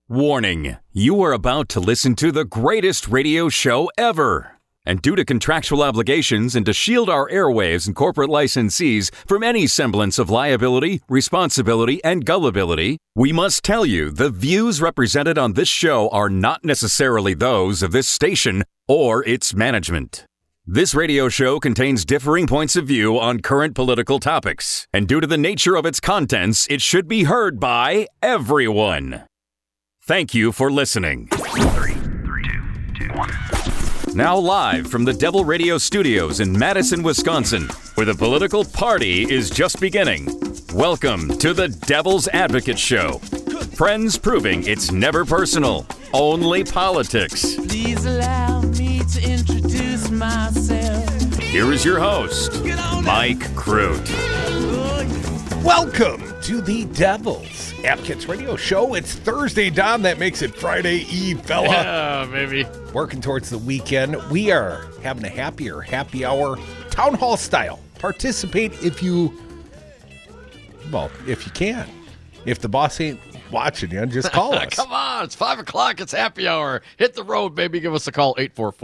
Warning, you are about to listen to the greatest radio show ever. And due to contractual obligations and to shield our airwaves and corporate licensees from any semblance of liability, responsibility, and gullibility, we must tell you the views represented on this show are not necessarily those of this station or its management. This radio show contains differing points of view on current political topics, and due to the nature of its contents, it should be heard by everyone. Thank you for listening. 3, 2, 2, 1. Now live from the Devil Radio Studios in Madison, Wisconsin, where the political party is just beginning. Welcome to the Devil's Advocate Show. Friends proving it's never personal, only politics. Please allow me to introduce myself. Here is your host, Mike Crute. Welcome to the Devil's Advocates Radio Show. It's Thursday, Dom. That makes it Friday Eve, fella. Yeah, maybe. Working towards the weekend. We are having a happier happy hour, town hall style. Participate if you can. If the boss ain't watching you, just call us. Come on, it's 5 o'clock. It's happy hour. Hit the road, baby. Give us a call,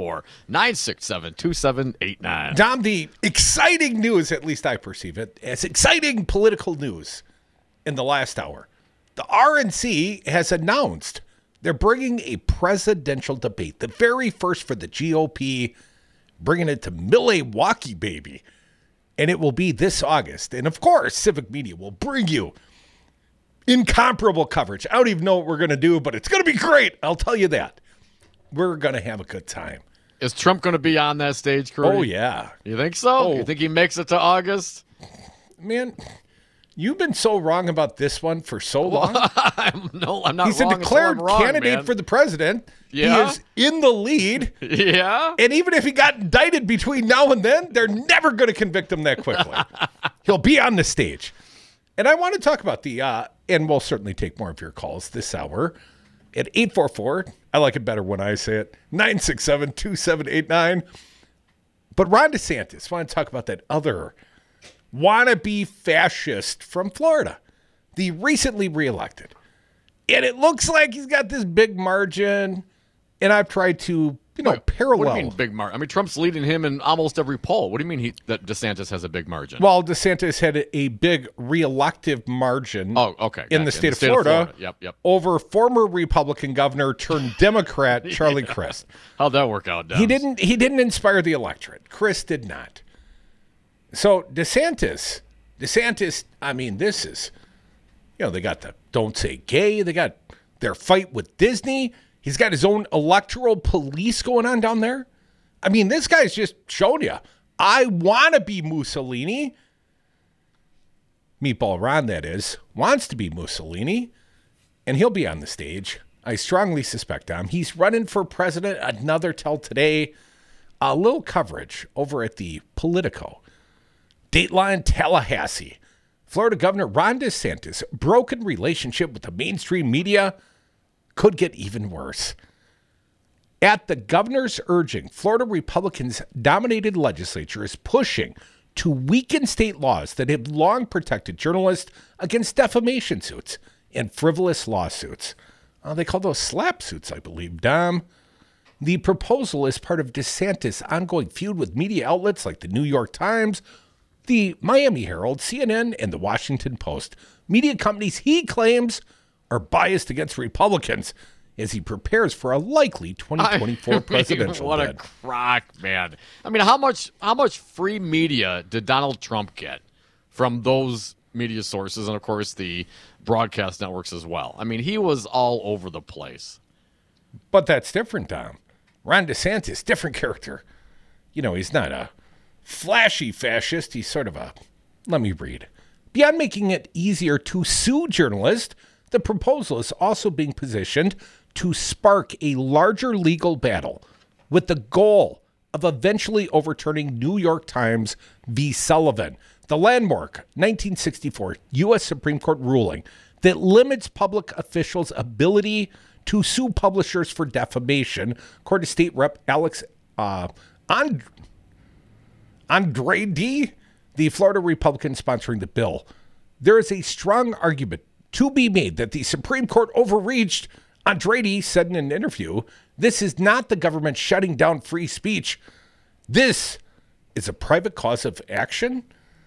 844-967-2789. Dom, the exciting news, at least I perceive it, as exciting political news in the last hour. The RNC has announced they're bringing a presidential debate, the very first for the GOP, bringing it to Milwaukee, baby. And it will be this August. And of course, Civic Media will bring you incomparable coverage. I don't even know what we're going to do, but it's going to be great. I'll tell you that. We're going to have a good time. Is Trump going to be on that stage, Corey? Oh, yeah. You think so? You think he makes it to August? Man, you've been so wrong about this one for so long. I'm not He's wrong. a declared wrong, candidate man. for the president. Yeah? He is in the lead. Yeah? And even if he got indicted between now and then, they're never going to convict him that quickly. He'll be on the stage. And I want to talk about the, and we'll certainly take more of your calls this hour at 844. I like it better when I say it. 967-2789. But Ron DeSantis, I want to talk about that other wannabe fascist from Florida, the recently reelected. And it looks like he's got this big margin. And I've tried to, parallel. What do you mean big margin? I mean, Trump's leading him in almost every poll. What do you mean that DeSantis has a big margin? Well, DeSantis had a big reelective margin in the state of Florida. Yep. Over former Republican governor turned Democrat Charlie Crist. How'd that work out, Dubs? He didn't inspire the electorate. Crist did not. So DeSantis, I mean, this is, they got the Don't Say Gay. They got their fight with Disney. He's got his own electoral police going on down there. I mean, this guy's just showing you, I want to be Mussolini. Meatball Ron, that is, wants to be Mussolini, and he'll be on the stage. I strongly suspect him. He's running for president. Another tell today. A little coverage over at the Politico. Dateline Tallahassee. Florida Governor Ron DeSantis' broken relationship with the mainstream media could get even worse. At the governor's urging, Florida Republicans' dominated legislature is pushing to weaken state laws that have long protected journalists against defamation suits and frivolous lawsuits. They call those slap suits, I believe, Dom. The proposal is part of DeSantis' ongoing feud with media outlets like the New York Times, the Miami Herald, CNN, and the Washington Post. Media companies he claims are biased against Republicans as he prepares for a likely 2024 presidential What bid. a crock, man. I mean, how much free media did Donald Trump get from those media sources and, of course, the broadcast networks as well? I mean, he was all over the place. But that's different, Dom. Ron DeSantis, different character. He's not a flashy fascist. He's sort of a, let me read. Beyond making it easier to sue journalists, the proposal is also being positioned to spark a larger legal battle with the goal of eventually overturning New York Times v. Sullivan, the landmark 1964 U.S. Supreme Court ruling that limits public officials' ability to sue publishers for defamation, according to State Rep. Alex Andrade, the Florida Republican sponsoring the bill. There is a strong argument to be made that the Supreme Court overreached Andrade said in an interview, this is not the government shutting down free speech. This is a private cause of action.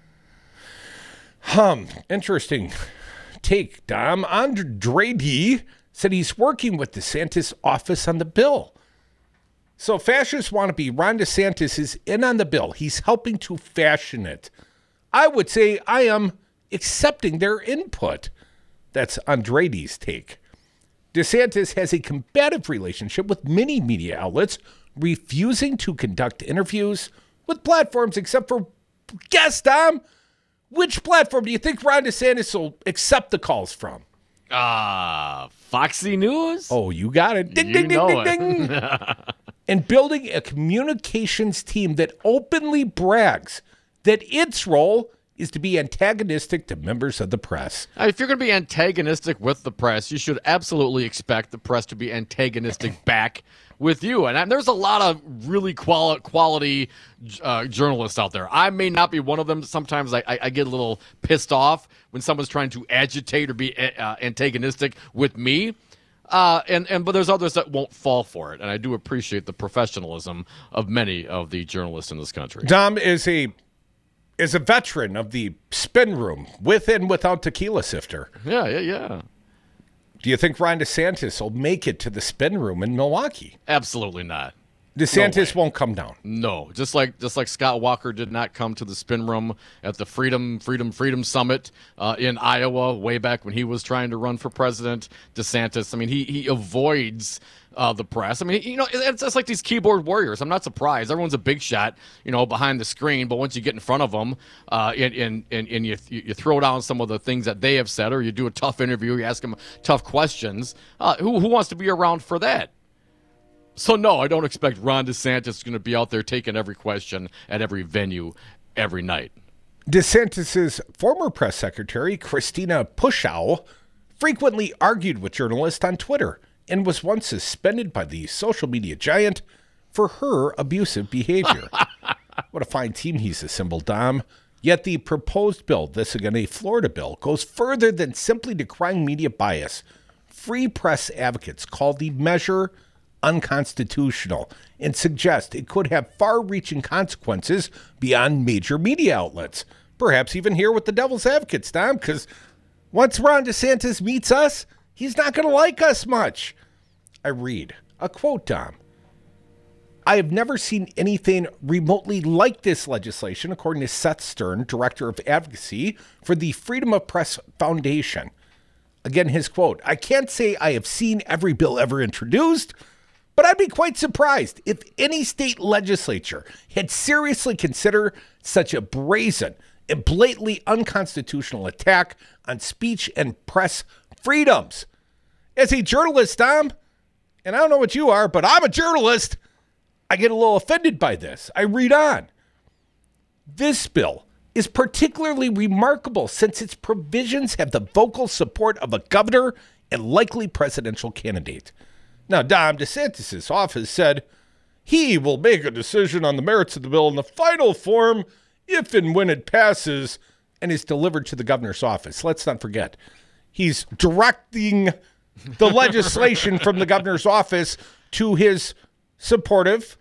Interesting take, Dom. Andrade said he's working with DeSantis' office on the bill. So fascist wannabe Ron DeSantis is in on the bill. He's helping to fashion it. I would say I am accepting their input. That's Andrade's take. DeSantis has a combative relationship with many media outlets, refusing to conduct interviews with platforms except for, guess, Dom, which platform do you think Ron DeSantis will accept the calls from? Foxy News? Oh, you got it. Ding, ding, ding, ding, ding. And building a communications team that openly brags that its role is to be antagonistic to members of the press. If you're going to be antagonistic with the press, you should absolutely expect the press to be antagonistic back with you. And there's a lot of really quality journalists out there. I may not be one of them. Sometimes I get a little pissed off when someone's trying to agitate or be antagonistic with me. But there's others that won't fall for it. And I do appreciate the professionalism of many of the journalists in this country. Dom is a veteran of the spin room, with and without tequila sifter. Yeah. Do you think Ron DeSantis will make it to the spin room in Milwaukee? Absolutely not. DeSantis won't come down. No, just like Scott Walker did not come to the spin room at the Freedom Summit in Iowa way back when he was trying to run for president. DeSantis, I mean, he avoids the press. I mean, it's like these keyboard warriors. I'm not surprised. Everyone's a big shot, behind the screen. But once you get in front of them, and you throw down some of the things that they have said, or you do a tough interview, you ask them tough questions. Who wants to be around for that? So, no, I don't expect Ron DeSantis is going to be out there taking every question at every venue every night. DeSantis' former press secretary, Christina Pushaw, frequently argued with journalists on Twitter and was once suspended by the social media giant for her abusive behavior. What a fine team he's assembled, Dom. Yet the proposed bill, this again a Florida bill, goes further than simply decrying media bias. Free press advocates call the measure unconstitutional and suggest it could have far-reaching consequences beyond major media outlets. Perhaps even here with the devil's advocates, Dom, because once Ron DeSantis meets us, he's not going to like us much. I read a quote, Dom. I have never seen anything remotely like this legislation, according to Seth Stern, director of advocacy for the Freedom of Press Foundation. Again, his quote, I can't say I have seen every bill ever introduced, but I'd be quite surprised if any state legislature had seriously considered such a brazen and blatantly unconstitutional attack on speech and press freedoms. As a journalist, Dom, and I don't know what you are, but I'm a journalist, I get a little offended by this. I read on. This bill is particularly remarkable since its provisions have the vocal support of a governor and likely presidential candidate. Now, Dom DeSantis' office said he will make a decision on the merits of the bill in the final form if and when it passes and is delivered to the governor's office. Let's not forget, he's directing the legislation from the governor's office to his supportive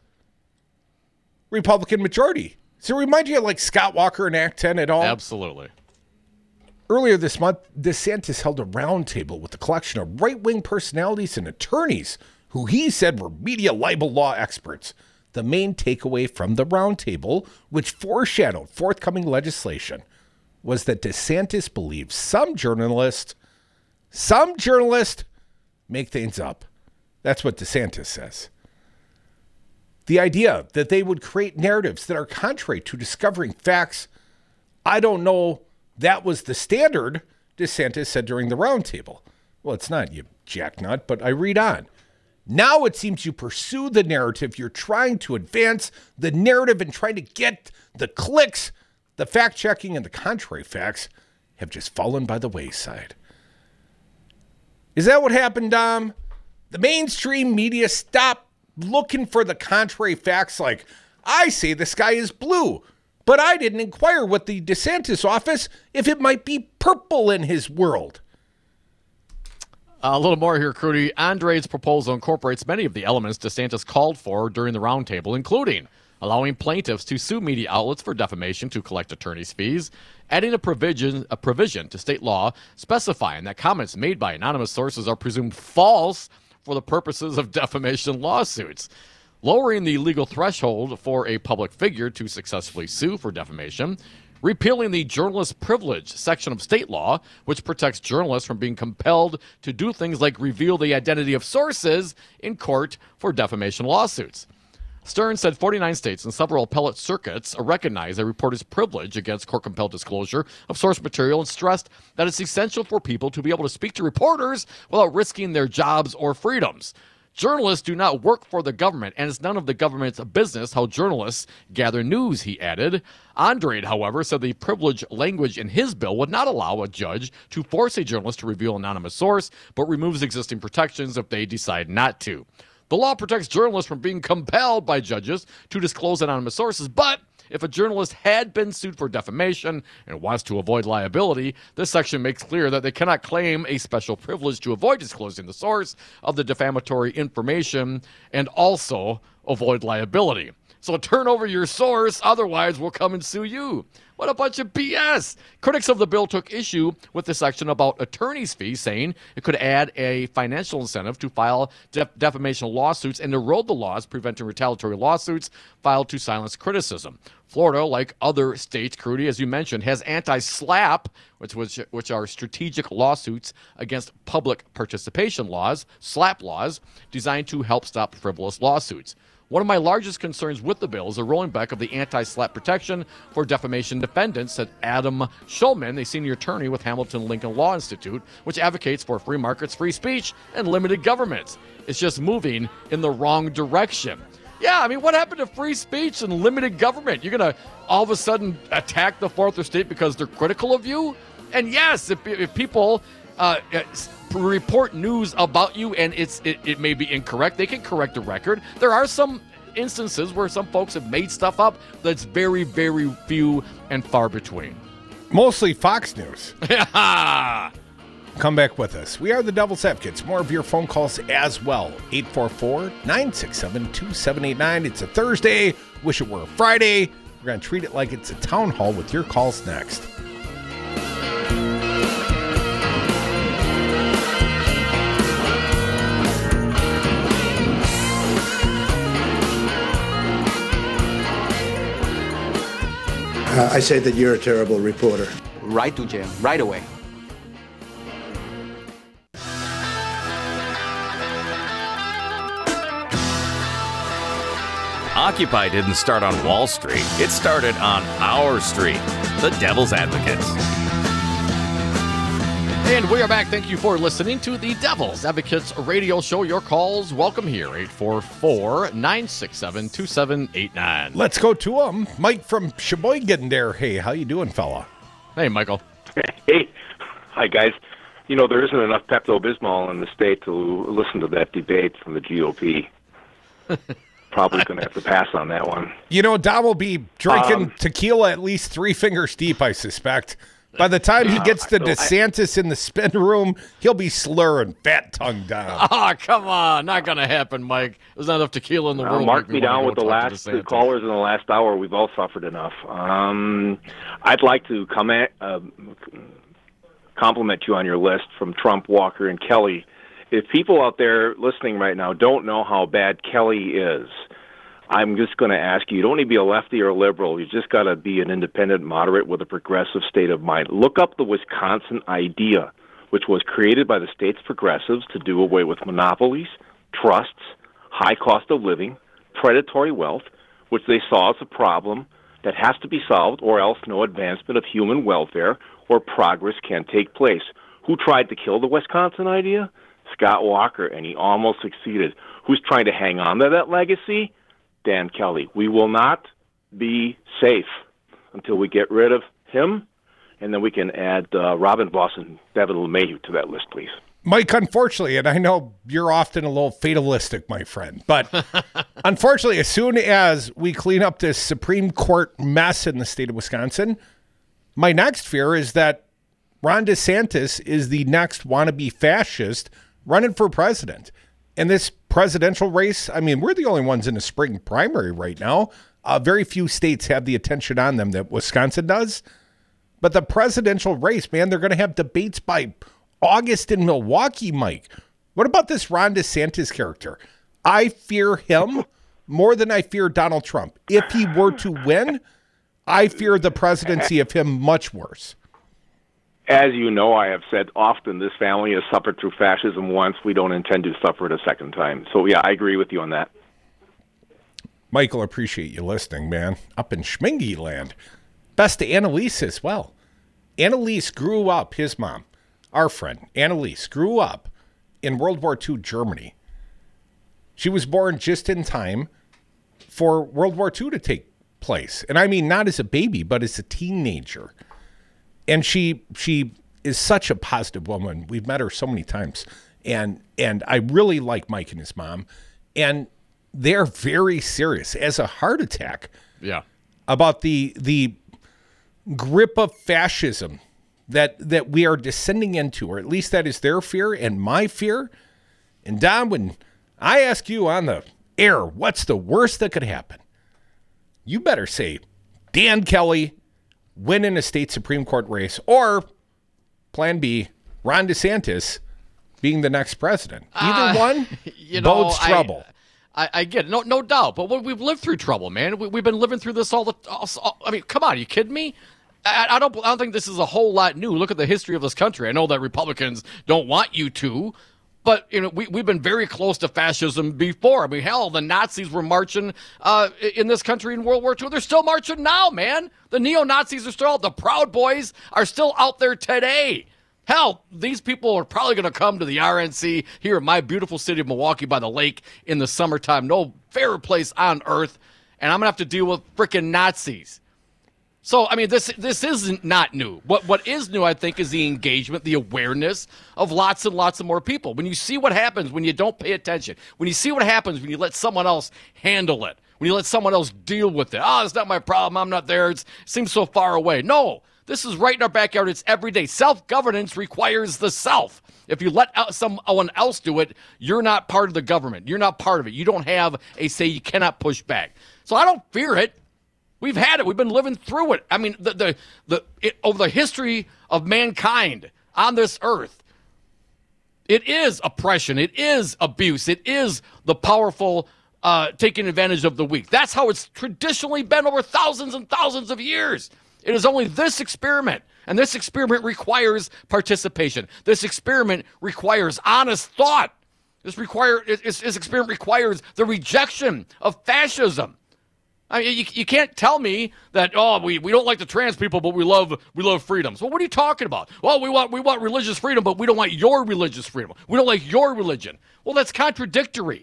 Republican majority. Does it remind you of like Scott Walker in Act 10 at all? Absolutely. Earlier this month, DeSantis held a roundtable with a collection of right-wing personalities and attorneys who he said were media libel law experts. The main takeaway from the roundtable, which foreshadowed forthcoming legislation, was that DeSantis believes some journalists make things up. That's what DeSantis says. The idea that they would create narratives that are contrary to discovering facts, I don't know. That was the standard, DeSantis said during the roundtable. Well, it's not, you jacknut, but I read on. Now it seems you pursue the narrative. You're trying to advance the narrative and trying to get the clicks. The fact-checking and the contrary facts have just fallen by the wayside. Is that what happened, Dom? The mainstream media stopped looking for the contrary facts like, I say the sky is blue, but I didn't inquire with the DeSantis office if it might be purple in his world. A little more here, Crudy. Andre's proposal incorporates many of the elements DeSantis called for during the roundtable, including allowing plaintiffs to sue media outlets for defamation to collect attorney's fees, adding a provision to state law specifying that comments made by anonymous sources are presumed false for the purposes of defamation lawsuits, lowering the legal threshold for a public figure to successfully sue for defamation, repealing the journalist privilege section of state law, which protects journalists from being compelled to do things like reveal the identity of sources in court for defamation lawsuits. Stearns said 49 states and several appellate circuits recognize a reporter's privilege against court-compelled disclosure of source material and stressed that it's essential for people to be able to speak to reporters without risking their jobs or freedoms. Journalists do not work for the government, and it's none of the government's business how journalists gather news, he added. Andrade, however, said the privilege language in his bill would not allow a judge to force a journalist to reveal an anonymous source, but removes existing protections if they decide not to. The law protects journalists from being compelled by judges to disclose anonymous sources, but if a journalist had been sued for defamation and wants to avoid liability, this section makes clear that they cannot claim a special privilege to avoid disclosing the source of the defamatory information and also avoid liability. So turn over your source, otherwise we'll come and sue you. What a bunch of BS. Critics of the bill took issue with the section about attorney's fees, saying it could add a financial incentive to file defamation lawsuits and erode the laws preventing retaliatory lawsuits filed to silence criticism. Florida, like other states, Crudy, as you mentioned, has anti-SLAPP, which are strategic lawsuits against public participation laws, SLAPP laws, designed to help stop frivolous lawsuits. One of my largest concerns with the bill is the rolling back of the anti-SLAPP protection for defamation defendants, said Adam Schulman, a senior attorney with Hamilton Lincoln Law Institute, which advocates for free markets, free speech, and limited government. It's just moving in the wrong direction. Yeah, I mean, what happened to free speech and limited government? You're going to all of a sudden attack the fourth estate because they're critical of you? And yes, if people report news about you and it may be incorrect, they can correct the record. There are some instances where some folks have made stuff up that's very, very few and far between. Mostly Fox News. Come back with us. We are the Devil's Advocates. More of your phone calls as well. 844-967-2789. It's a Thursday. Wish it were a Friday. We're going to treat it like it's a town hall with your calls next. I say that you're a terrible reporter. Right to jail, right away. Occupy didn't start on Wall Street. It started on our street. The Devil's Advocates. And we are back. Thank you for listening to the Devil's Advocates radio show. Your calls, welcome here, 844-967-2789. Let's go to him. Mike from Sheboygan there. Hey, how you doing, fella? Hey, Michael. Hey. Hi, guys. You know, there isn't enough Pepto-Bismol in the state to listen to that debate from the GOP. Probably going to have to pass on that one. You know, Don will be drinking tequila at least 3 fingers deep, I suspect. By the time he gets to DeSantis in the spin room, he'll be slurring, fat tongue down. Oh, come on. Not going to happen, Mike. There's not enough tequila in the world. Mark me down with the last 2 callers in the last hour. We've all suffered enough. I'd like to compliment you on your list from Trump, Walker, and Kelly. If people out there listening right now don't know how bad Kelly is, I'm just going to ask you, you don't need to be a lefty or a liberal. You just got to be an independent moderate with a progressive state of mind. Look up the Wisconsin idea, which was created by the state's progressives to do away with monopolies, trusts, high cost of living, predatory wealth, which they saw as a problem that has to be solved, or else no advancement of human welfare or progress can take place. Who tried to kill the Wisconsin idea? Scott Walker, and he almost succeeded. Who's trying to hang on to that legacy? Dan Kelly. We will not be safe until we get rid of him, and then we can add Robin Voss and Devin LeMahieu to that list, please. Mike, unfortunately, and I know you're often a little fatalistic, my friend, but unfortunately, as soon as we clean up this Supreme Court mess in the state of Wisconsin, my next fear is that Ron DeSantis is the next wannabe fascist running for president. And this presidential race, I mean, we're the only ones in a spring primary right now. Very few states have the attention on them that Wisconsin does. But the presidential race, man, they're going to have debates by August in Milwaukee, Mike. What about this Ron DeSantis character? I fear him more than I fear Donald Trump. If he were to win, I fear the presidency of him much worse. As you know, I have said often, this family has suffered through fascism once. We don't intend to suffer it a second time. So, yeah, I agree with you on that. Michael, appreciate you listening, man. Up in Schmingy land. Best to Annalise as well. Annalise grew up, his mom, our friend, Annalise, grew up in World War II Germany. She was born just in time for World War II to take place. And I mean, not as a baby, but as a teenager. And she is such a positive woman. We've met her so many times. And I really like Mike and his mom. And they're very serious as a heart attack. Yeah. About the grip of fascism that we are descending into, or at least that is their fear and my fear. And Don, when I ask you on the air, what's the worst that could happen? You better say Dan Kelly winning a state Supreme Court race, or plan B, Ron DeSantis being the next president. Either one bodes trouble. I get it. No doubt. But we've lived through trouble, man. We've been living through this I mean, come on, are you kidding me? I don't think this is a whole lot new. Look at the history of this country. I know that Republicans don't want you to, but we've been very close to fascism before. I mean, hell, the Nazis were marching in this country in World War II. They're still marching now, man. The neo-Nazis are still out. The Proud Boys are still out there today. Hell, these people are probably going to come to the RNC here in my beautiful city of Milwaukee by the lake in the summertime. No fairer place on earth. And I'm going to have to deal with freaking Nazis. So, I mean, this isn't not new. What is new, I think, is the engagement, the awareness of lots and lots of more people. When you see what happens when you don't pay attention, when you see what happens when you let someone else handle it, when you let someone else deal with it. Oh, it's not my problem. I'm not there. It seems so far away. No, this is right in our backyard. It's every day. Self-governance requires the self. If you let someone else do it, you're not part of the government. You're not part of it. You don't have a say. You cannot push back. So I don't fear it. We've had it. We've been living through it. I mean, over the history of mankind on this earth, it is oppression. It is abuse. It is the powerful taking advantage of the weak. That's how it's traditionally been over thousands and thousands of years. It is only this experiment, and this experiment requires participation. This experiment requires honest thought. This experiment requires the rejection of fascism. I mean, you can't tell me that, we don't like the trans people, but we love freedoms. Well, what are you talking about? Well, we want religious freedom, but we don't want your religious freedom. We don't like your religion. Well, that's contradictory.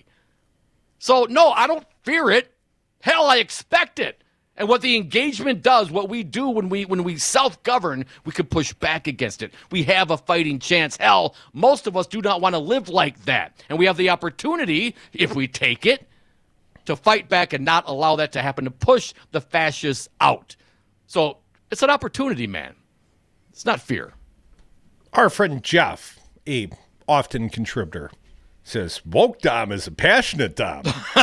So, no, I don't fear it. Hell, I expect it. And what the engagement does, what we do when we self-govern, we can push back against it. We have a fighting chance. Hell, most of us do not want to live like that. And we have the opportunity, if we take it, to fight back and not allow that to happen, to push the fascists out. So it's an opportunity, man. It's not fear. Our friend Jeff, a often contributor, says, woke Dom is a passionate Dom.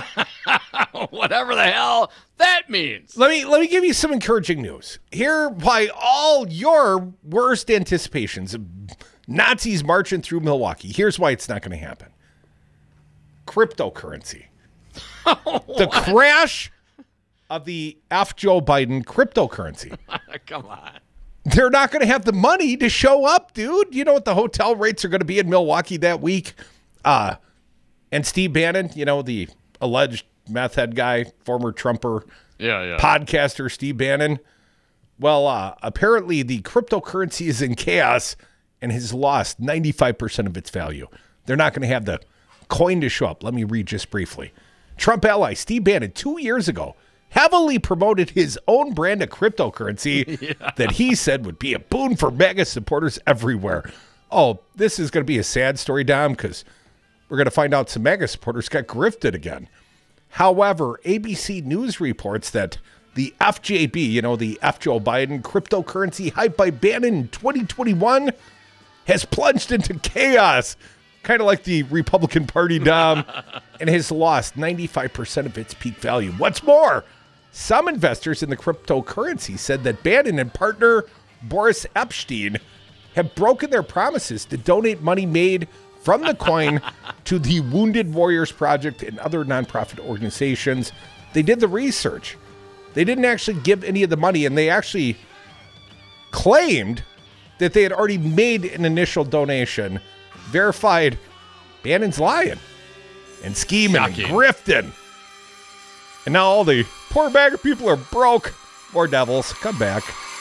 Whatever the hell that means. Let me give you some encouraging news. Here, by all your worst anticipations of Nazis marching through Milwaukee, here's why it's not going to happen. Cryptocurrency. The crash of the F. Joe Biden cryptocurrency. Come on. They're not going to have the money to show up, dude. You know what the hotel rates are going to be in Milwaukee that week? And Steve Bannon, the alleged meth head guy, former Trumper, podcaster Steve Bannon. Well, apparently the cryptocurrency is in chaos and has lost 95% of its value. They're not going to have the coin to show up. Let me read just briefly. Trump ally Steve Bannon 2 years ago heavily promoted his own brand of cryptocurrency that he said would be a boon for MAGA supporters everywhere. Oh, this is going to be a sad story, Dom, because we're going to find out some MAGA supporters got grifted again. However, ABC News reports that the FJB, the F. Joe Biden cryptocurrency hype by Bannon in 2021 has plunged into chaos kind of like the Republican Party, Dom, and has lost 95% of its peak value. What's more, some investors in the cryptocurrency said that Bannon and partner Boris Epshteyn have broken their promises to donate money made from the coin to the Wounded Warriors Project and other nonprofit organizations. They did the research. They didn't actually give any of the money, and they actually claimed that they had already made an initial donation. Verified Bannon's lying and scheming and grifting. And now all the poor bag of people are broke. More devils. Come back.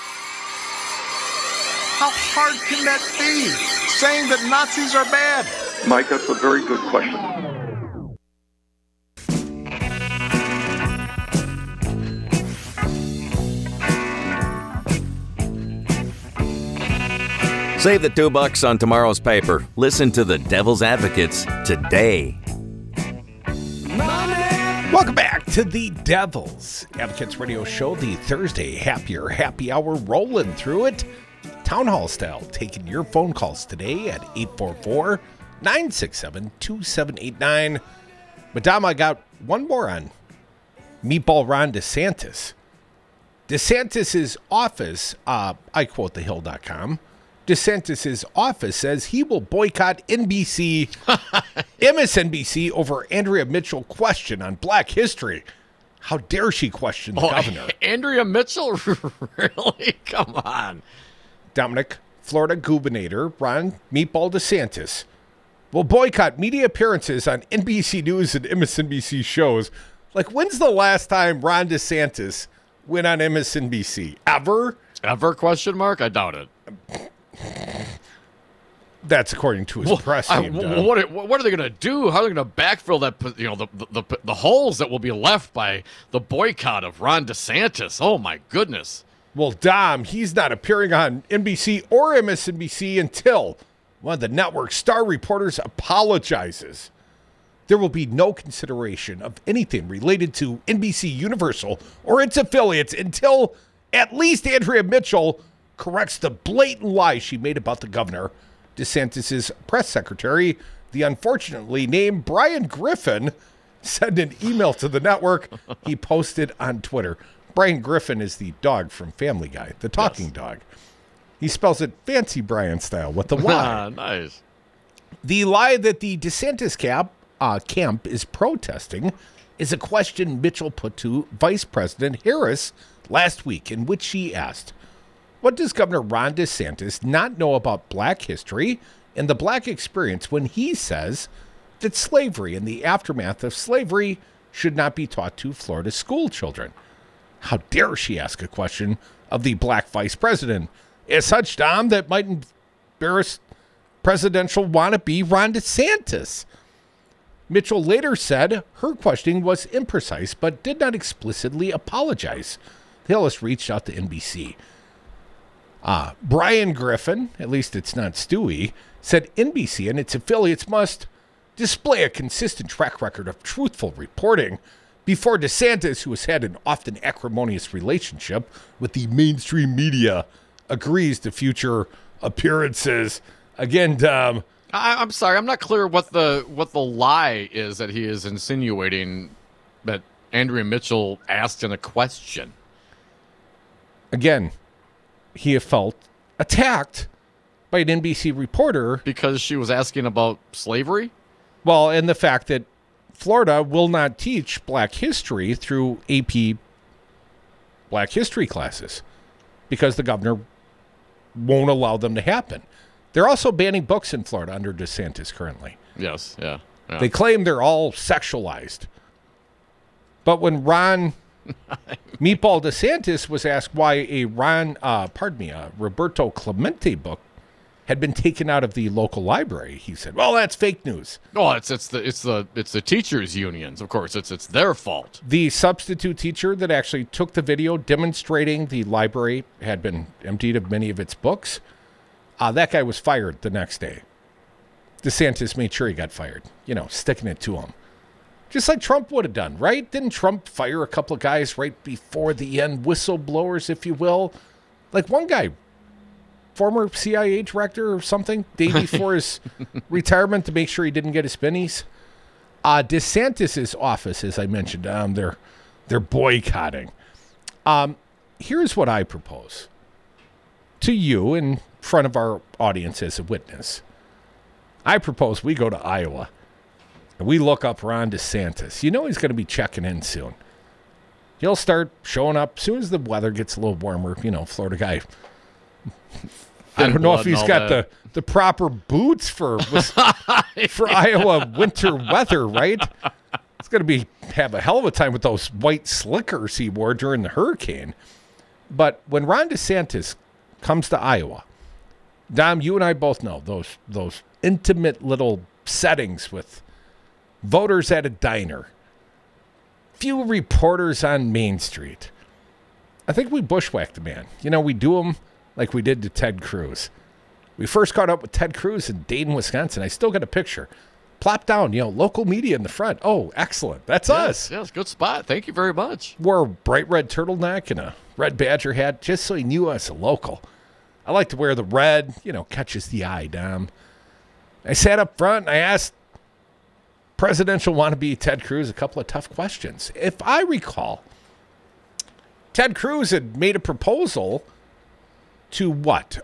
How hard can that be? Saying that Nazis are bad? Mike, that's a very good question. Save the $2 on tomorrow's paper. Listen to the Devil's Advocates today. Welcome back to the Devil's Advocates Radio Show, the Thursday happy hour, rolling through it. Town Hall style, taking your phone calls today at 844-967-2789. Madame, I got one more on Meatball Ron DeSantis. DeSantis' office, I quote thehill.com, DeSantis' office says he will boycott NBC, MSNBC over Andrea Mitchell question on Black history. How dare she question the governor? Andrea Mitchell? Really? Come on. Dominic, Florida Gubernator Ron Meatball DeSantis will boycott media appearances on NBC News and MSNBC shows. Like, when's the last time Ron DeSantis went on MSNBC? Ever? Ever, question mark? I doubt it. That's according to his press team. What are they going to do? How are they going to backfill that? The holes that will be left by the boycott of Ron DeSantis. Oh my goodness! Well, Dom, he's not appearing on NBC or MSNBC until one of the network's star reporters apologizes. There will be no consideration of anything related to NBC Universal or its affiliates until at least Andrea Mitchell corrects the blatant lie she made about the governor. DeSantis' press secretary, the unfortunately named Brian Griffin, sent an email to the network he posted on Twitter. Brian Griffin is the dog from Family Guy, the talking dog. He spells it fancy Brian style with the Y. Nice. The lie that the DeSantis camp is protesting is a question Mitchell put to Vice President Harris last week, in which she asked, what does Governor Ron DeSantis not know about Black history and the Black experience when he says that slavery and the aftermath of slavery should not be taught to Florida school children? How dare she ask a question of the Black vice president? As such, Dom, that might embarrass presidential wannabe Ron DeSantis. Mitchell later said her questioning was imprecise, but did not explicitly apologize. The Hill has reached out to NBC. Brian Griffin, at least it's not Stewie, said NBC and its affiliates must display a consistent track record of truthful reporting before DeSantis, who has had an often acrimonious relationship with the mainstream media, agrees to future appearances. Again, Dom. I'm sorry, I'm not clear what the lie is that he is insinuating that Andrea Mitchell asked in a question. Again, he felt attacked by an NBC reporter. Because she was asking about slavery? Well, and the fact that Florida will not teach Black history through AP Black history classes because the governor won't allow them to happen. They're also banning books in Florida under DeSantis currently. Yes, yeah. They claim they're all sexualized. But when Ron Meatball DeSantis was asked why a Roberto Clemente book had been taken out of the local library, he said, "Well, that's fake news." Oh, it's the teachers' unions, of course. It's their fault. The substitute teacher that actually took the video demonstrating the library had been emptied of many of its books, that guy was fired the next day. DeSantis made sure he got fired, sticking it to him. Just like Trump would have done, right? Didn't Trump fire a couple of guys right before the end, whistleblowers, if you will? Like one guy former CIA director or something, day before his retirement to make sure he didn't get his pennies. DeSantis' office, as I mentioned, they're boycotting. Here's what I propose to you in front of our audience as a witness. I propose we go to Iowa and we look up Ron DeSantis. You know he's going to be checking in soon. He'll start showing up as soon as the weather gets a little warmer. You know, Florida guy. I don't know if he's got the proper boots for Iowa winter weather, right? It's going to have a hell of a time with those white slickers he wore during the hurricane. But when Ron DeSantis comes to Iowa, Dom, you and I both know those intimate little settings with voters at a diner, few reporters on Main Street. I think we bushwhacked the man. You know, we do him like we did to Ted Cruz. We first caught up with Ted Cruz in Dayton, Wisconsin. I still got a picture. Plop down, local media in the front. Oh, excellent. That's us. Yes, good spot. Thank you very much. Wore a bright red turtleneck and a red Badger hat just so he knew us a local. I like to wear the red, catches the eye, Dom. I sat up front and I asked presidential wannabe Ted Cruz a couple of tough questions. If I recall, Ted Cruz had made a proposal to what?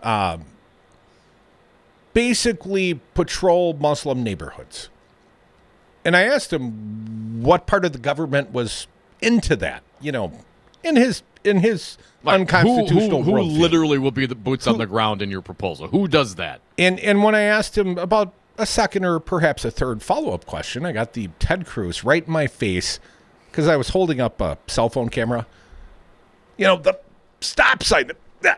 Basically patrol Muslim neighborhoods. And I asked him what part of the government was into that, in his unconstitutional who worldview. Literally will be the boots on the ground in your proposal? Who does that? And when I asked him about a second or perhaps a third follow-up question, I got the Ted Cruz right in my face because I was holding up a cell phone camera. The stop sign.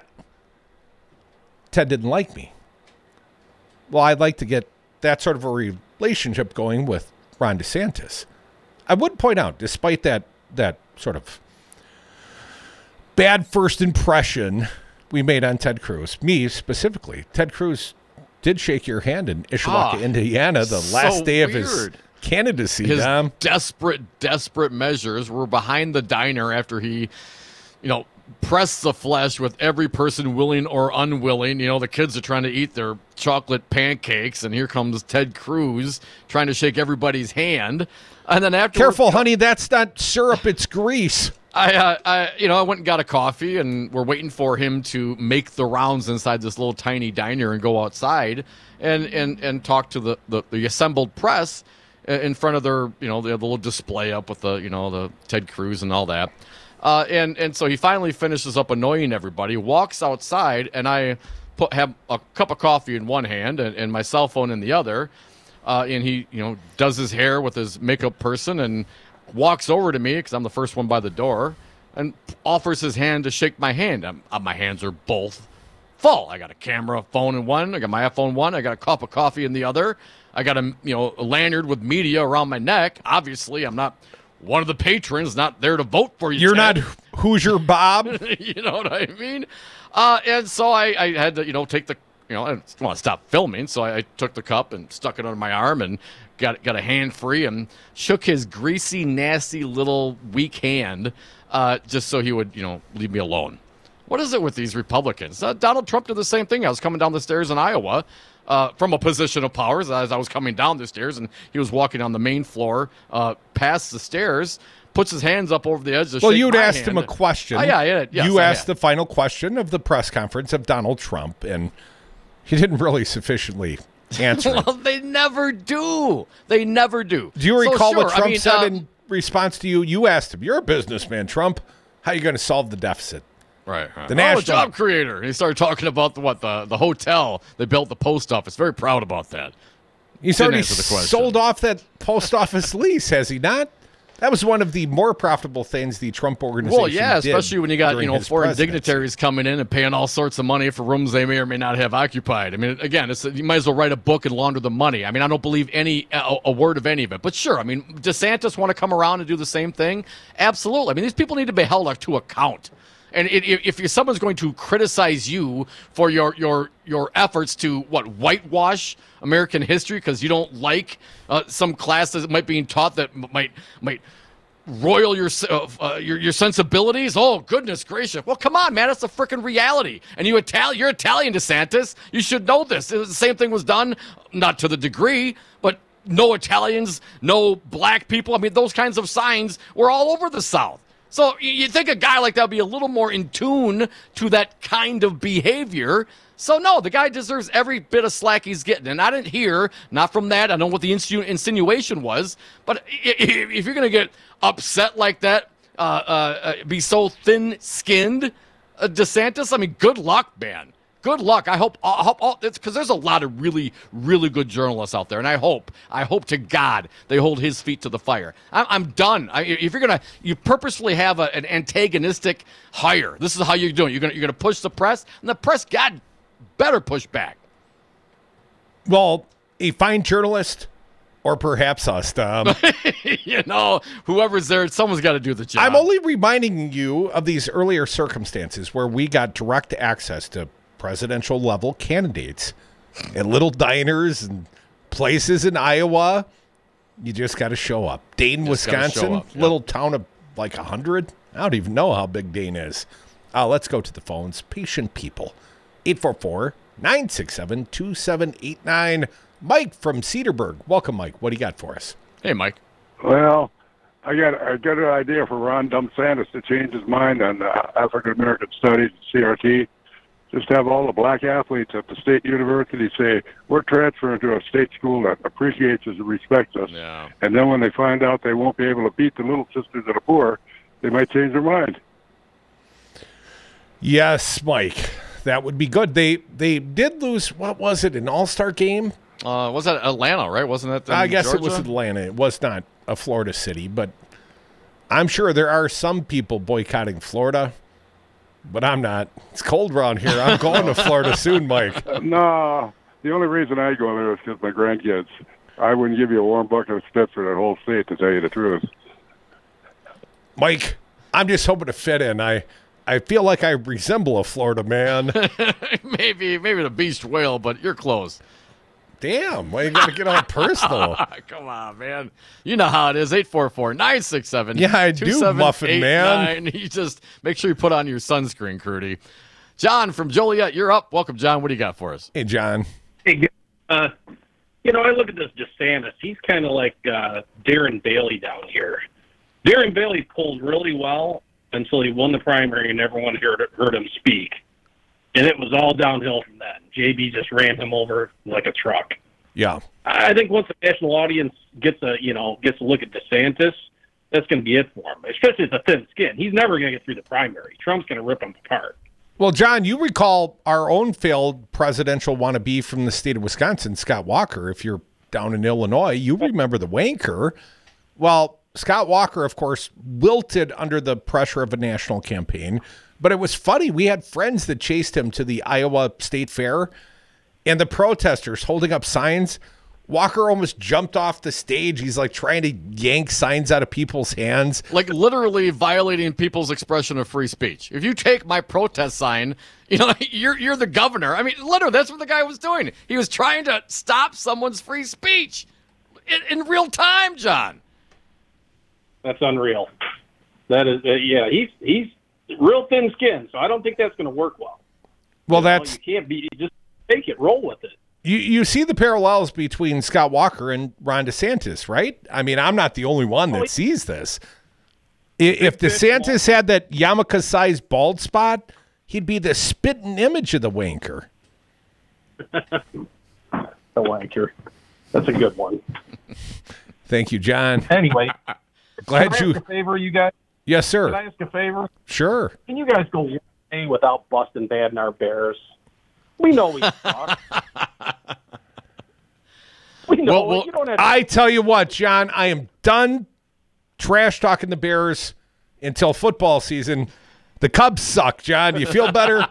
Ted didn't like me. Well, I'd like to get that sort of a relationship going with Ron DeSantis. I would point out, despite that sort of bad first impression we made on Ted Cruz, me specifically, Ted Cruz did shake your hand in Ishawaka, Indiana, the last day of his candidacy. His desperate measures were behind the diner after he, press the flesh with every person willing or unwilling. The kids are trying to eat their chocolate pancakes, and here comes Ted Cruz trying to shake everybody's hand. And then after, careful, honey, that's not syrup, it's grease. I went and got a coffee, and we're waiting for him to make the rounds inside this little tiny diner and go outside and talk to the assembled press in front of their, the little display up with the Ted Cruz and all that. And so he finally finishes up annoying everybody, walks outside, and I have a cup of coffee in one hand and my cell phone in the other. And he, does his hair with his makeup person and walks over to me because I'm the first one by the door and offers his hand to shake my hand. My hands are both full. I got a camera phone in one. I got my iPhone one. I got a cup of coffee in the other. I got a lanyard with media around my neck. Obviously, I'm not one of the patrons, not there to vote for you. You're Ted. not Hoosier Bob. You know what I mean? And so I had to, take the, I didn't want to stop filming, so I took the cup and stuck it under my arm and got a hand free and shook his greasy, nasty little weak hand just so he would, leave me alone. What is it with these Republicans? Donald Trump did the same thing. I was coming down the stairs in Iowa from a position of power as I was coming down the stairs, and he was walking on the main floor past the stairs, puts his hands up over the edge to shake my hand. Well, you'd asked him a question. Oh, yeah. Yes, you asked the final question of the press conference of Donald Trump, and he didn't really sufficiently answer it. Well, they never do. They never do. Do you recall what Trump said in response to you? You asked him, you're a businessman, Trump. How are you going to solve the deficit? Right. The national job creator. And he started talking about the hotel they built, the post office. Very proud about that. He's already sold off that post office lease, has he not? That was one of the more profitable things the Trump organization did. Well, yeah, especially when you got, foreign presidency. dignitaries coming in and paying all sorts of money for rooms they may or may not have occupied. I mean, again, you might as well write a book and launder the money. I mean, I don't believe a word of any of it. But sure, I mean, DeSantis want to come around and do the same thing? Absolutely. I mean, these people need to be held to account. And if someone's going to criticize you for your efforts to whitewash American history because you don't like some classes that might be taught that might royal your sensibilities. Oh, goodness gracious. Well, come on, man. It's a freaking reality. And you're Italian, DeSantis. You should know this. The same thing was done, not to the degree, but no Italians, no black people. I mean, those kinds of signs were all over the South. So you'd think a guy like that would be a little more in tune to that kind of behavior. So, no, the guy deserves every bit of slack he's getting. And I didn't hear, not from that, I don't know what the insinuation was, but if you're going to get upset like that, be so thin-skinned, DeSantis, I mean, good luck, man. Good luck. I hope it's because there's a lot of really, really good journalists out there, and I hope to God they hold his feet to the fire. I'm done. If you purposefully have an antagonistic hire, this is how you're doing. You're gonna push the press, and the press, God, better push back. Well, a fine journalist, or perhaps us, whoever's there, someone's got to do the job. I'm only reminding you of these earlier circumstances where we got direct access to presidential level candidates at little diners and places in Iowa. You just got to show up. Dayton, Wisconsin, little town of like 100. I don't even know how big Dayton is. Let's go to the phones. Patient people. 844-967-2789. Mike from Cedarburg. Welcome, Mike. What do you got for us? Hey, Mike. Well, I got an idea for Ron DeSantis to change his mind on African American studies, CRT. Just have all the black athletes at the state university say, we're transferring to a state school that appreciates us and respects us. Yeah. And then when they find out they won't be able to beat the little sisters of the poor, they might change their mind. Yes, Mike. That would be good. They did lose, what was it, an all-star game? Was that Atlanta, right? Wasn't that I guess Georgia? It was Atlanta. It was not a Florida city, but I'm sure there are some people boycotting Florida. But I'm not. It's cold around here. I'm going to Florida soon, Mike. No, the only reason I go there is because my grandkids. I wouldn't give you a warm bucket of spit for that whole state, to tell you the truth. Mike, I'm just hoping to fit in. I feel like I resemble a Florida man. maybe the beached whale, but you're close. Damn, why you got to get all personal? Come on, man. You know how it is. 844-967. Yeah, I do, Muffin Man. You just make sure you put on your sunscreen, Crudy. John from Joliet, you're up. Welcome, John. What do you got for us? Hey, John. Hey, I look at this DeSantis. He's kind of like Darren Bailey down here. Darren Bailey pulled really well until he won the primary and everyone heard him speak. And it was all downhill from that. JB just ran him over like a truck. Yeah. I think once the national audience gets a look at DeSantis, that's going to be it for him. Especially with a thin skin. He's never going to get through the primary. Trump's going to rip him apart. Well, John, you recall our own failed presidential wannabe from the state of Wisconsin, Scott Walker. If you're down in Illinois, you remember the wanker. Well, Scott Walker, of course, wilted under the pressure of a national campaign. But it was funny. We had friends that chased him to the Iowa State Fair, and the protesters holding up signs. Walker almost jumped off the stage. He's like trying to yank signs out of people's hands. Like literally violating people's expression of free speech. If you take my protest sign, you're the governor. I mean, literally, that's what the guy was doing. He was trying to stop someone's free speech in real time, John. That's unreal. That is, he's real thin skin, so I don't think that's going to work well. Well, you can't just take it, roll with it. You see the parallels between Scott Walker and Ron DeSantis, right? I mean, I'm not the only one that sees this. If DeSantis had that yarmulke-sized bald spot, he'd be the spitting image of the wanker. The wanker. That's a good one. Thank you, John. Anyway, glad can I ask a favor, you guys? Yes, sir. Can I ask a favor? Sure. Can you guys go one day without busting bad in our Bears? We know we suck. We know. Well, you don't have to... I tell you what, John, I am done trash talking the Bears until football season. The Cubs suck, John. Do you feel better?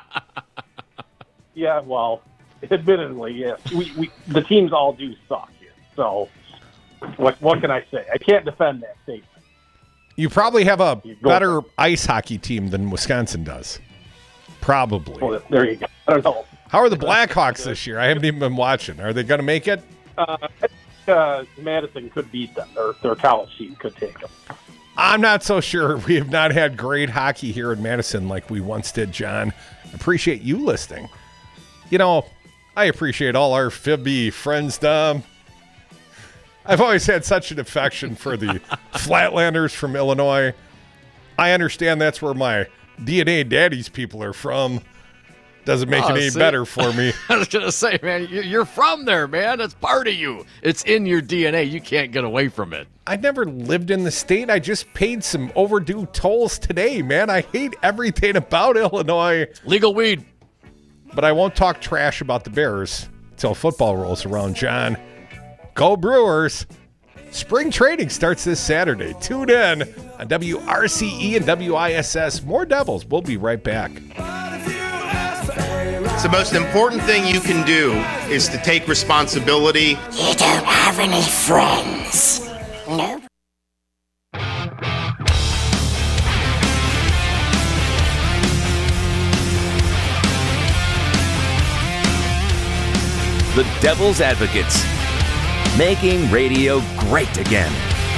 Yeah, well, admittedly, yes. We the teams all do suck here. So, what can I say? I can't defend that statement. You probably have a better ice hockey team than Wisconsin does. Probably. Well, there you go. I don't know. How are the Blackhawks this year? I haven't even been watching. Are they going to make it? Madison could beat them. Their college team could take them. I'm not so sure. We have not had great hockey here in Madison like we once did, John. Appreciate you listening. You know, I appreciate all our Fibby friends, Dom. I've always had such an affection for the Flatlanders from Illinois. I understand that's where my DNA daddy's people are from. Doesn't make it any better for me. I was going to say, man, you're from there, man. It's part of you. It's in your DNA. You can't get away from it. I never lived in the state. I just paid some overdue tolls today, man. I hate everything about Illinois. Legal weed. But I won't talk trash about the Bears until football rolls around, John. Go Brewers. Spring training starts this Saturday. Tune in on WRCE and WISS. More Devils. We'll be right back. The most important thing you can do is to take responsibility. You don't have any friends. No. The Devil's Advocates, making radio great again.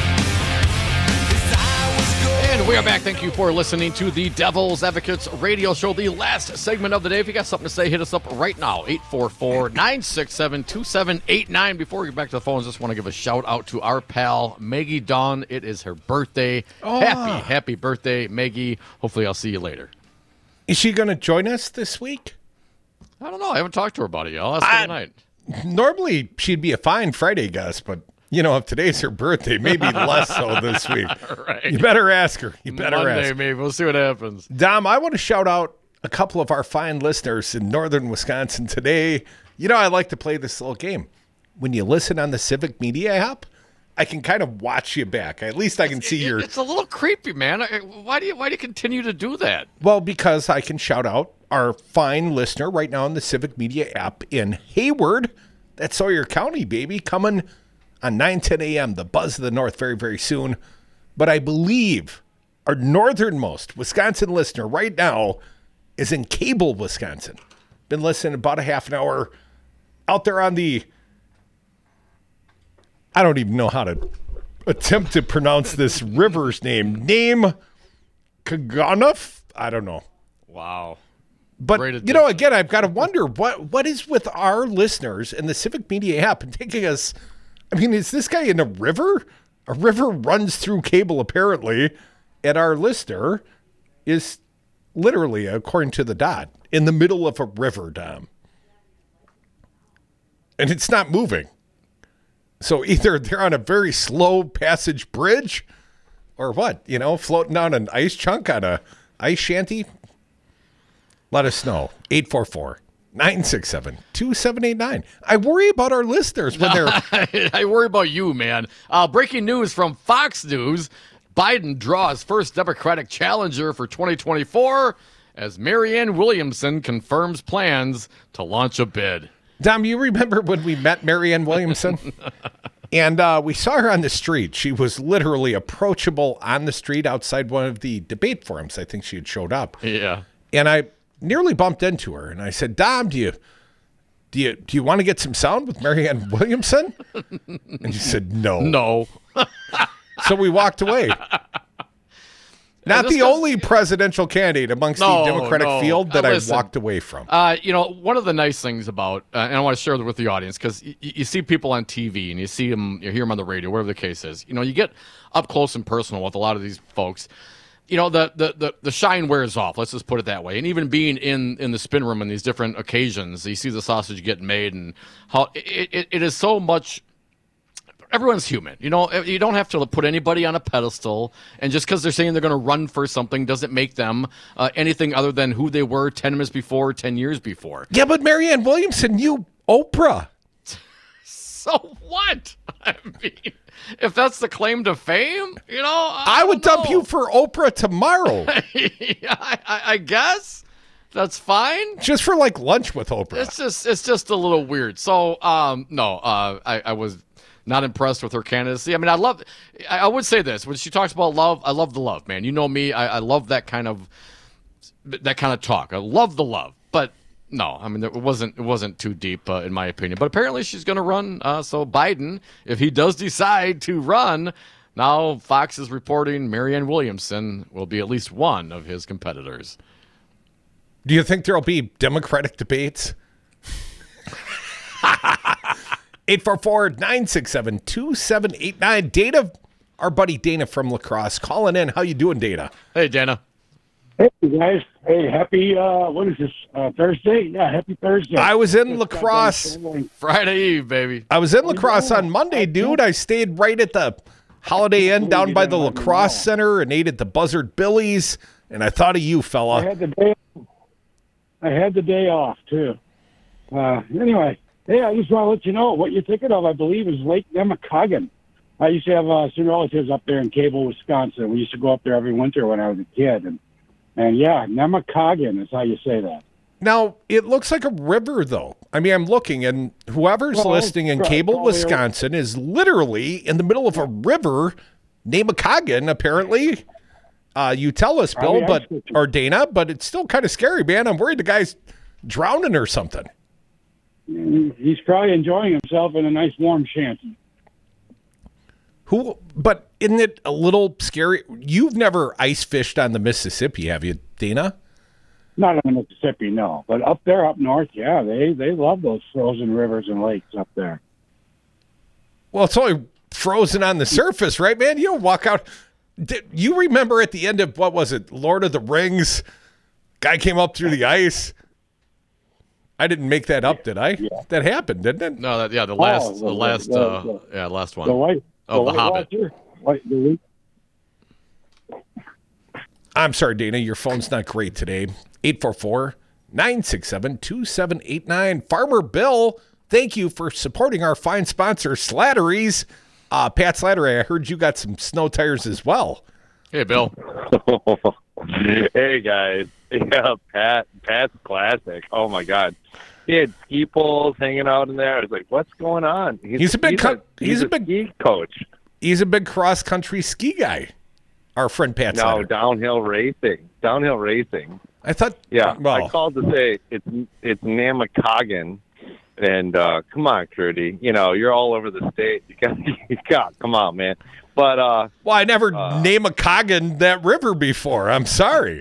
And we are back. Thank you for listening to the Devil's Advocates radio show, the last segment of the day. If you got something to say, hit us up right now, 844-967-2789. Before we get back to the phones, just want to give a shout out to our pal, Maggie Dawn. It is her birthday. Oh. Happy birthday, Maggie. Hopefully I'll see you later. Is she going to join us this week? I don't know. I haven't talked to her about it yet. I'll ask her tonight. Normally, she'd be a fine Friday guest, but you know, if today's her birthday, maybe less so this week. Right. You better ask her. Monday, maybe. We'll see what happens. Dom, I want to shout out a couple of our fine listeners in northern Wisconsin today. You know, I like to play this little game. When you listen on the Civic Media app, I can kind of watch you back. At least I can see your... It's a little creepy, man. Why do you continue to do that? Well, because I can shout out our fine listener right now in the Civic Media app in Hayward. That's Sawyer County, baby, coming on 9:10 a.m., the Buzz of the North, very, very soon. But I believe our northernmost Wisconsin listener right now is in Cable, Wisconsin. Been listening about a half an hour out there on the... I don't even know how to attempt to pronounce this river's name. Name Kaganoff? I don't know. Wow. But, you know, again, I've got to wonder what is with our listeners and the Civic Media app and taking us... I mean, is this guy in a river? A river runs through Cable, apparently, and our listener is literally, according to the dot, in the middle of a river, Dom. And it's not moving. So either they're on a very slow passage bridge or what? You know, floating down an ice chunk on a ice shanty? Let us know. 844-967-2789. I worry about our listeners when they're... I worry about you, man. Breaking news from Fox News. Biden draws first Democratic challenger for 2024 as Marianne Williamson confirms plans to launch a bid. Dom, you remember when we met Marianne Williamson? And we saw her on the street. She was literally approachable on the street outside one of the debate forums. I think she had showed up. Yeah. And I nearly bumped into her. And I said, Dom, do you want to get some sound with Marianne Williamson? And she said, no. No. So we walked away. Not the only presidential candidate amongst the Democratic field that I walked away from. You know, one of the nice things about, and I want to share with the audience, because you see people on TV and you see them, you hear them on the radio, whatever the case is. You know, you get up close and personal with a lot of these folks. You know, the shine wears off. Let's just put it that way. And even being in the spin room on these different occasions, you see the sausage getting made and how it is so much. Everyone's human. You know, you don't have to put anybody on a pedestal, and just because they're saying they're going to run for something doesn't make them anything other than who they were 10 minutes before, 10 years before. Yeah, but Marianne Williamson, you Oprah. So what? I mean, if that's the claim to fame, you know, I would dump you for Oprah tomorrow. I guess. That's fine. Just for like lunch with Oprah. It's just a little weird. So, I was not impressed with her candidacy. I mean, I would say this. When she talks about love, I love the love, man. You know me. I love that kind of talk. I love the love. But no, I mean, it wasn't too deep in my opinion. But apparently she's going to run. So Biden, if he does decide to run, Now Fox is reporting Marianne Williamson will be at least one of his competitors. Do you think there'll be Democratic debates? 844-967-2789. Dana, our buddy Dana from La Crosse, calling in. How you doing, Dana? Hey, Dana. Hey, guys. Hey, happy, what is this, Thursday? Yeah, happy Thursday. I was in La Crosse. Friday Eve, baby. I was in La Crosse on Monday, dude. I stayed right at the Holiday Inn down by the La Crosse Center and ate at the Buzzard Billy's, and I thought of you, fella. I had the day off, too. Anyway, hey, I just want to let you know what you're thinking of, I believe, is Lake Nemacolin. I used to have some relatives up there in Cable, Wisconsin. We used to go up there every winter when I was a kid, and yeah, Nemacolin is how you say that. Now, it looks like a river, though. I mean, I'm looking, and whoever's listening in Cable, Wisconsin, is literally in the middle of a river, Nemacolin, apparently. You tell us, Bill, or Dana, but it's still kind of scary, man. I'm worried the guy's drowning or something. He's probably enjoying himself in a nice warm shanty. But isn't it a little scary? You've never ice fished on the Mississippi, have you, Dana? Not on the Mississippi, no. But up there, up north, yeah, they love those frozen rivers and lakes up there. Well, it's only frozen on the surface, right, man? You don't walk out. You remember at the end of, what was it, Lord of the Rings? Guy came up through the ice. I didn't make that up, did I? Yeah. That happened, didn't it? No, the last one. The Hobbit. I'm sorry, Dana, your phone's not great today. 844-967-2789. Farmer Bill, thank you for supporting our fine sponsor, Slattery's. Pat Slattery, I heard you got some snow tires as well. Hey, Bill. Hey, guys. Yeah, Pat's classic. Oh, my God. He had ski poles hanging out in there. I was like, what's going on? He's a big ski coach. He's a big cross-country ski guy, our friend Pat Slattery. No, downhill racing. I thought... Yeah, I called to say it's Nemacolin. And come on, Crudy. You know, you're all over the state. You got come on, man. But well, I never Nemacolin that river before. I'm sorry.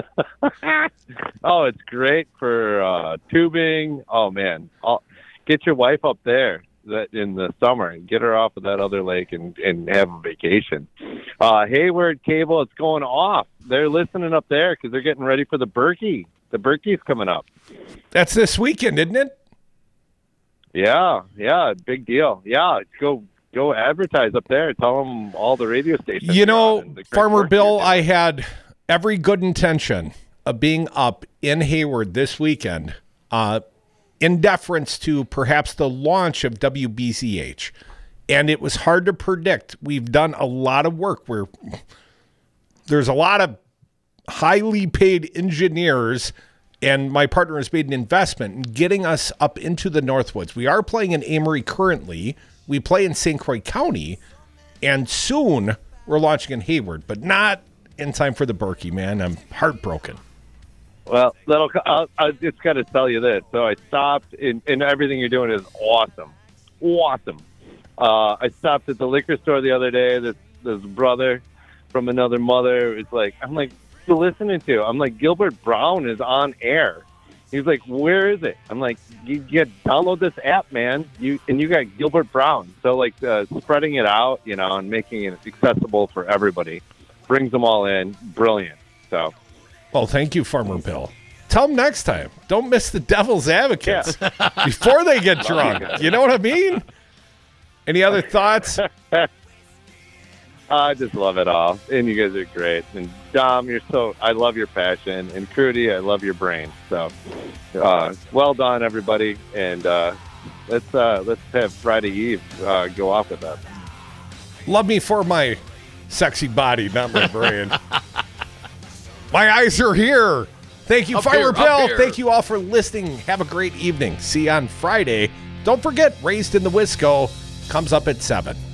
Oh, it's great for tubing. Oh man, get your wife up there in the summer and get her off of that other lake and have a vacation. Hayward Cable, it's going off. They're listening up there because they're getting ready for the Berkey. The Berkey's coming up. That's this weekend, isn't it? Yeah, big deal. Yeah, go advertise up there. Tell them all the radio stations. You know, Farmer Bill, I had every good intention of being up in Hayward this weekend in deference to perhaps the launch of WBZH. And it was hard to predict. We've done a lot of work where there's a lot of highly paid engineers, and my partner has made an investment in getting us up into the Northwoods. We are playing in Amory currently. We play in St. Croix County, and soon we're launching in Hayward, but not in time for the Berkey, man. I'm heartbroken. Well, I just got to tell you this. So I stopped, and everything you're doing is awesome. Awesome. I stopped at the liquor store the other day. This brother from another mother is like, I'm like, listening to. I'm like, Gilbert Brown is on air. He's like, where is it? I'm like, you download this app, man. You got Gilbert Brown. So like spreading it out, you know, and making it accessible for everybody brings them all in. Brilliant. So, well, thank you, Farmer Bill. Tell them next time. Don't miss the Devil's Advocates before they get drunk. You know what I mean? Any other thoughts? I just love it all, and you guys are great. And Dom, I love your passion, and Crudy, I love your brain. So, well done, everybody, and let's have Friday Eve go off with that. Love me for my sexy body, not my brain. My eyes are here. Thank you, Farmer Bill. Thank you all for listening. Have a great evening. See you on Friday. Don't forget, Raised in the Wisco comes up at 7.